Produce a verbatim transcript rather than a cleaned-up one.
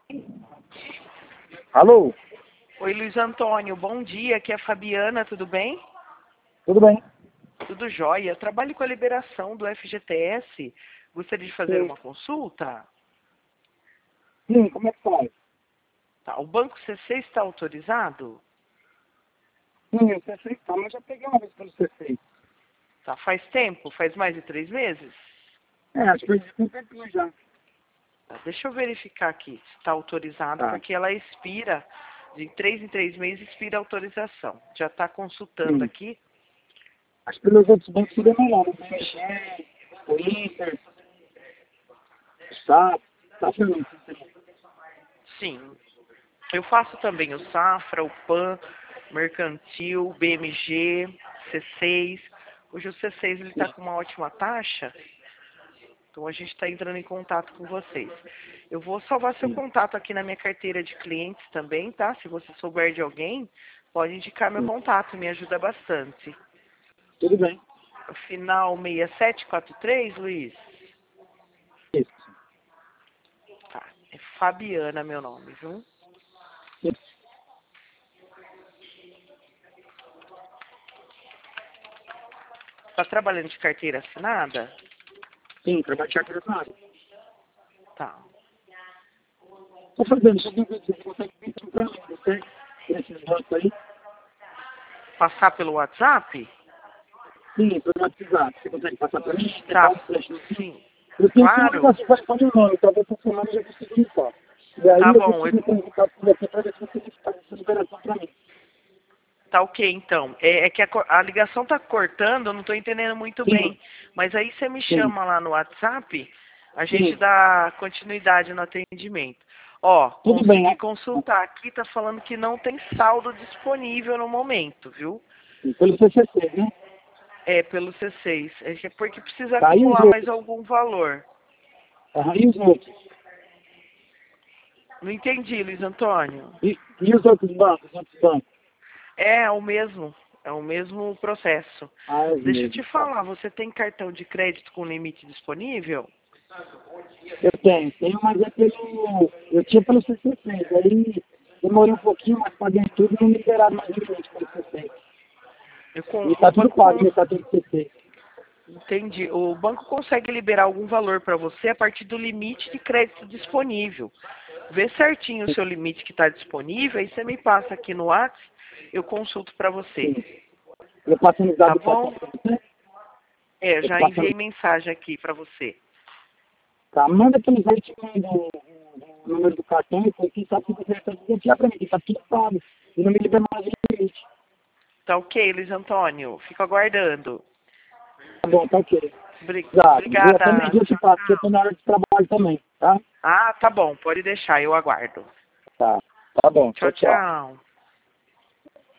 Alô? Oi, Luiz Antônio, bom dia. Aqui é a Fabiana, tudo bem? Tudo bem? Tudo jóia. Eu trabalho com a liberação do F G T S. Gostaria de fazer Sim. uma consulta? Sim, como é que faz? Tá, o Banco C C está autorizado? Sim, o C seis tá, mas já peguei uma vez pelo C seis. Tá, faz tempo? Faz mais de três meses? É, acho que foi um tempinho já. Tá, deixa eu verificar aqui se está autorizado, Tá. porque ela expira, de três em três meses expira a autorização. Já está consultando Sim. aqui? Acho que pelos outros bancos seria melhor, né? B M G, o Inter, o S A P, tá feliz. Sim. Eu faço também o Safra, o Pan, Mercantil, B M G, C seis. Hoje o C seis está com uma ótima taxa, então a gente está entrando em contato com vocês. Eu vou salvar seu Sim. contato aqui na minha carteira de clientes também, tá? Se você souber de alguém, pode indicar meu Sim. contato, me ajuda bastante. Tudo bem. O final seis sete quatro três, Luiz? Isso. Tá, é Fabiana meu nome, viu? Isso. Tá trabalhando de carteira assinada? Sim, trabalho de carteira assinada. Tá. Tô fazendo, só que você consegue vir pra mim, você, esses bancos aí? Passar pelo WhatsApp? Sim, pelo WhatsApp. Você consegue passar pra mim? Você dá Tá, um flash no fim? sim. Eu tenho que Claro. mandar seu telefone e o nome, talvez essa semana eu já consiga limpar. E aí Tá eu vou bom, eu- conseguir entrar em contato com você para ver se você faz essa liberação para mim. tá ok então. É, é que a, co- a ligação tá cortando, eu não tô entendendo muito Sim, bem. Mas aí você me sim, chama lá no WhatsApp, a gente sim. dá continuidade no atendimento. Ó, Tudo bem, consegui né? consultar aqui, tá falando que não tem saldo disponível no momento, viu? Sim, pelo C C C, né? É, pelo C seis. É que- porque precisa Tá aí os acumular mais outros. algum valor. Tá aí os outros. Não entendi, Luiz Antônio. E, e os outros bancos, os outros bancos? É, é o mesmo. É o mesmo processo. Ah, os Deixa eu te mesmos, tá. falar, você tem cartão de crédito com limite disponível? Eu tenho, tenho, mas é pelo... Eu tinha pelo C C C, aí demorei um pouquinho, mas paguei tudo e não me liberaram mais o limite pelo C C C. Eu com- E o tá tudo banco pago, cons... meu cartão de C C C. Entendi. O banco consegue liberar algum valor para você a partir do limite de crédito disponível. Vê certinho o seu limite que está disponível, aí você me passa aqui no WhatsApp, eu consulto para você. Sim. Eu passo nos Tá dados do cartão bom? para você? É, Eu já passo... enviei mensagem aqui para você. Tá, manda pelo site o número do cartão e depois quem sabe se você vai enviar para mim, que tá tudo pago. E não me libera mais o limite. Tá ok, Luiz Antônio? Fico aguardando. Tá bom, tá ok. Bri- Obrigado. Eu até Obrigada. meio-dia eu te passo, porque eu tô na hora de trabalho também, tá? Ah, tá bom, pode deixar, eu aguardo. Tá. Tá bom, Tchau, tchau, tchau. tchau.